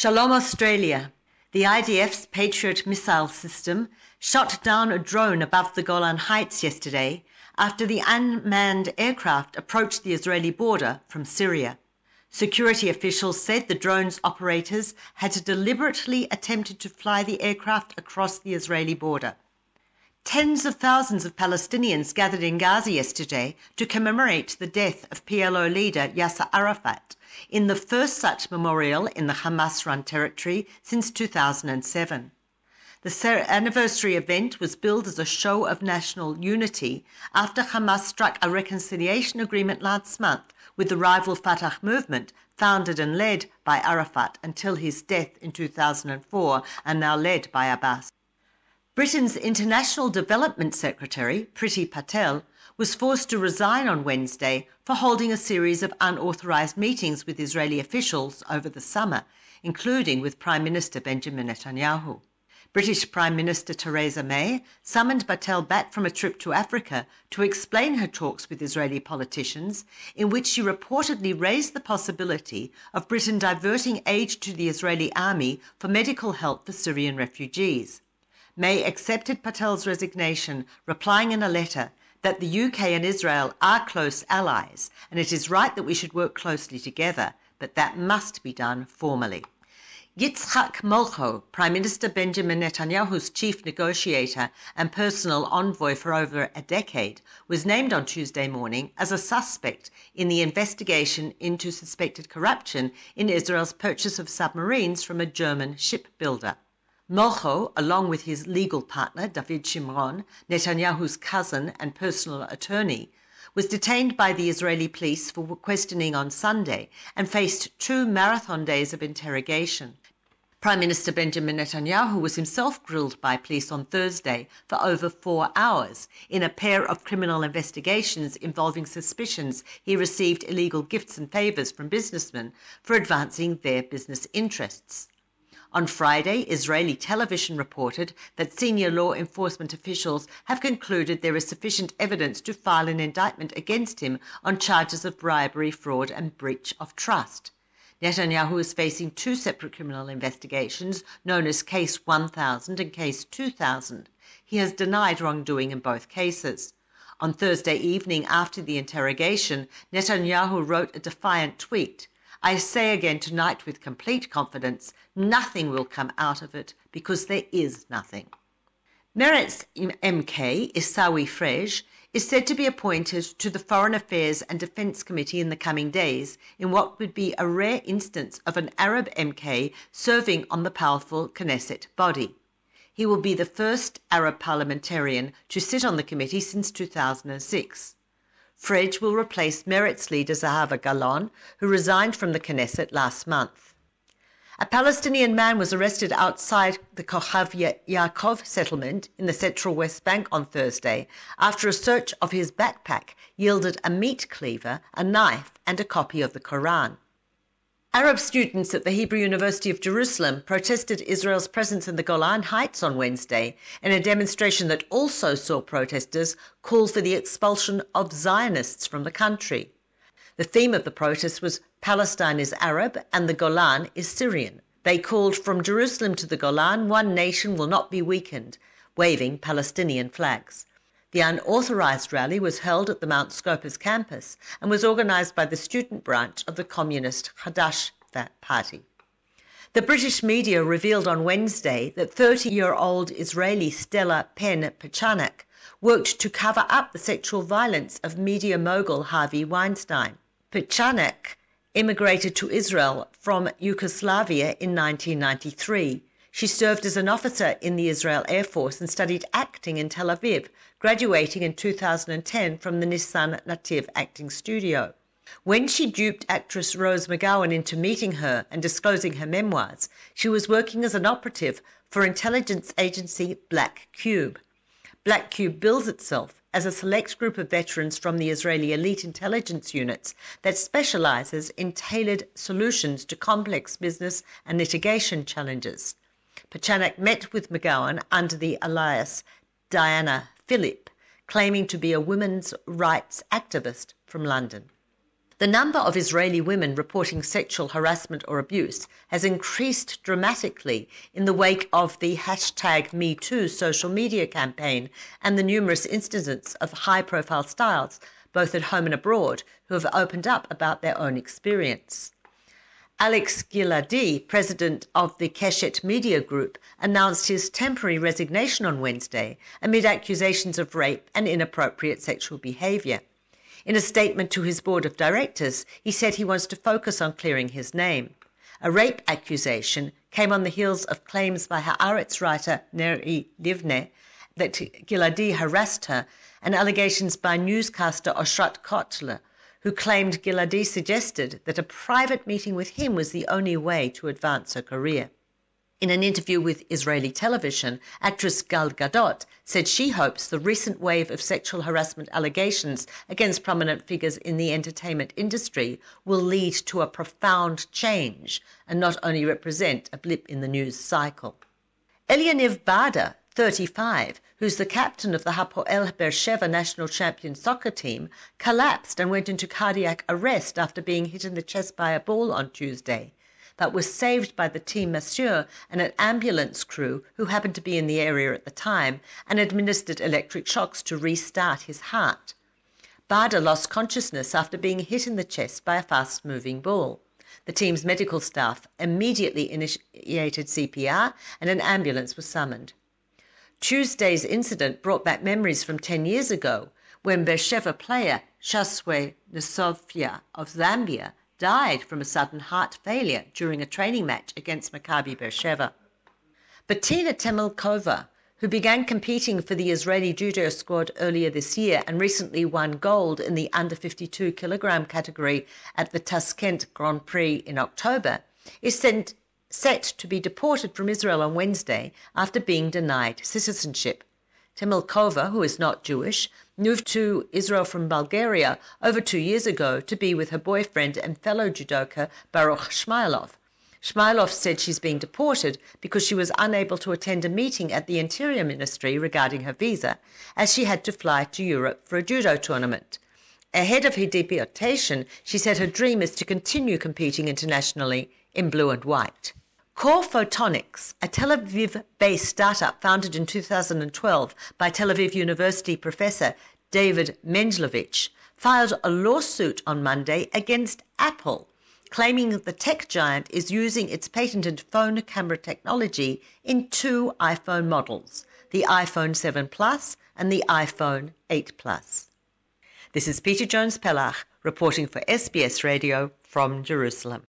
Shalom Australia. The IDF's Patriot missile system shot down a drone above the Golan Heights yesterday after the unmanned aircraft approached the Israeli border from Syria. Security officials said the drone's operators had deliberately attempted to fly the aircraft across the Israeli border. Tens of thousands of Palestinians gathered in Gaza yesterday to commemorate the death of PLO leader Yasser Arafat in the first such memorial in the Hamas-run territory since 2007. The anniversary event was billed as a show of national unity after Hamas struck a reconciliation agreement last month with the rival Fatah movement, founded and led by Arafat until his death in 2004 and now led by Abbas. Britain's International Development Secretary, Priti Patel, was forced to resign on Wednesday for holding a series of unauthorised meetings with Israeli officials over the summer, including with Prime Minister Benjamin Netanyahu. British Prime Minister Theresa May summoned Patel back from a trip to Africa to explain her talks with Israeli politicians, in which she reportedly raised the possibility of Britain diverting aid to the Israeli army for medical help for Syrian refugees. May accepted Patel's resignation, replying in a letter that the UK and Israel are close allies and it is right that we should work closely together, but that must be done formally. Yitzhak Molcho, Prime Minister Benjamin Netanyahu's chief negotiator and personal envoy for over a decade, was named on Tuesday morning as a suspect in the investigation into suspected corruption in Israel's purchase of submarines from a German shipbuilder. Molcho, along with his legal partner David Shimron, Netanyahu's cousin and personal attorney, was detained by the Israeli police for questioning on Sunday and faced 2 marathon days of interrogation. Prime Minister Benjamin Netanyahu was himself grilled by police on Thursday for over 4 hours in a pair of criminal investigations involving suspicions he received illegal gifts and favours from businessmen for advancing their business interests. On Friday, Israeli television reported that senior law enforcement officials have concluded there is sufficient evidence to file an indictment against him on charges of bribery, fraud and breach of trust. Netanyahu is facing 2 separate criminal investigations known as Case 1000 and Case 2000. He has denied wrongdoing in both cases. On Thursday evening after the interrogation, Netanyahu wrote a defiant tweet. I say again tonight with complete confidence, nothing will come out of it because there is nothing. Meretz MK Isawi Frege is said to be appointed to the Foreign Affairs and Defence Committee in the coming days in what would be a rare instance of an Arab MK serving on the powerful Knesset body. He will be the first Arab parliamentarian to sit on the committee since 2006. Frege will replace Meretz leader Zahava Galon, who resigned from the Knesset last month. A Palestinian man was arrested outside the Kochav Yaakov settlement in the central West Bank on Thursday after a search of his backpack yielded a meat cleaver, a knife and a copy of the Quran. Arab students at the Hebrew University of Jerusalem protested Israel's presence in the Golan Heights on Wednesday in a demonstration that also saw protesters call for the expulsion of Zionists from the country. The theme of the protest was Palestine is Arab and the Golan is Syrian. They called from Jerusalem to the Golan, one nation will not be weakened, waving Palestinian flags. The unauthorised rally was held at the Mount Scopus campus and was organised by the student branch of the communist Hadash party. The British media revealed on Wednesday that 30-year-old Israeli Stella Pen-Pechanak worked to cover up the sexual violence of media mogul Harvey Weinstein. Pechanak immigrated to Israel from Yugoslavia in 1993. She served as an officer in the Israel Air Force and studied acting in Tel Aviv, graduating in 2010 from the Nissan Nativ acting studio. When she duped actress Rose McGowan into meeting her and disclosing her memoirs, she was working as an operative for intelligence agency Black Cube. Black Cube bills itself as a select group of veterans from the Israeli elite intelligence units that specializes in tailored solutions to complex business and litigation challenges. Pechanak met with McGowan under the alias Diana Phillip, claiming to be a women's rights activist from London. The number of Israeli women reporting sexual harassment or abuse has increased dramatically in the wake of the #MeToo social media campaign and the numerous incidents of high-profile styles, both at home and abroad, who have opened up about their own experience. Alex Giladi, president of the Keshet Media Group, announced his temporary resignation on Wednesday amid accusations of rape and inappropriate sexual behavior. In a statement to his board of directors, he said he wants to focus on clearing his name. A rape accusation came on the heels of claims by Haaretz writer Neri Livne that Giladi harassed her, and allegations by newscaster Oshrat Kotler, who claimed Giladi suggested that a private meeting with him was the only way to advance her career. In an interview with Israeli television, actress Gal Gadot said she hopes the recent wave of sexual harassment allegations against prominent figures in the entertainment industry will lead to a profound change and not only represent a blip in the news cycle. Elianiv Bada, 35, who's the captain of the Hapoel Beersheva national champion soccer team, collapsed and went into cardiac arrest after being hit in the chest by a ball on Tuesday, but was saved by the team masseur and an ambulance crew who happened to be in the area at the time and administered electric shocks to restart his heart. Bada lost consciousness after being hit in the chest by a fast-moving ball. The team's medical staff immediately initiated CPR and an ambulance was summoned. Tuesday's incident brought back memories from 10 years ago when Beersheva player Shaswe Nsofia of Zambia died from a sudden heart failure during a training match against Maccabi Beersheva. Bettina Temelkova, who began competing for the Israeli judo squad earlier this year and recently won gold in the under 52 kilogram category at the Tashkent Grand Prix in October, is set to be deported from Israel on Wednesday after being denied citizenship. Temelkova, who is not Jewish, moved to Israel from Bulgaria over 2 years ago to be with her boyfriend and fellow judoka Baruch Shmailov. Shmailov said she's being deported because she was unable to attend a meeting at the Interior Ministry regarding her visa, as she had to fly to Europe for a judo tournament. Ahead of her deportation, she said her dream is to continue competing internationally in blue and white. Core Photonics, a Tel Aviv-based startup founded in 2012 by Tel Aviv University professor David Mendlovich, filed a lawsuit on Monday against Apple, claiming that the tech giant is using its patented phone camera technology in 2 iPhone models, the iPhone 7 Plus and the iPhone 8 Plus. This is Peter Jones-Pellach reporting for SBS Radio from Jerusalem.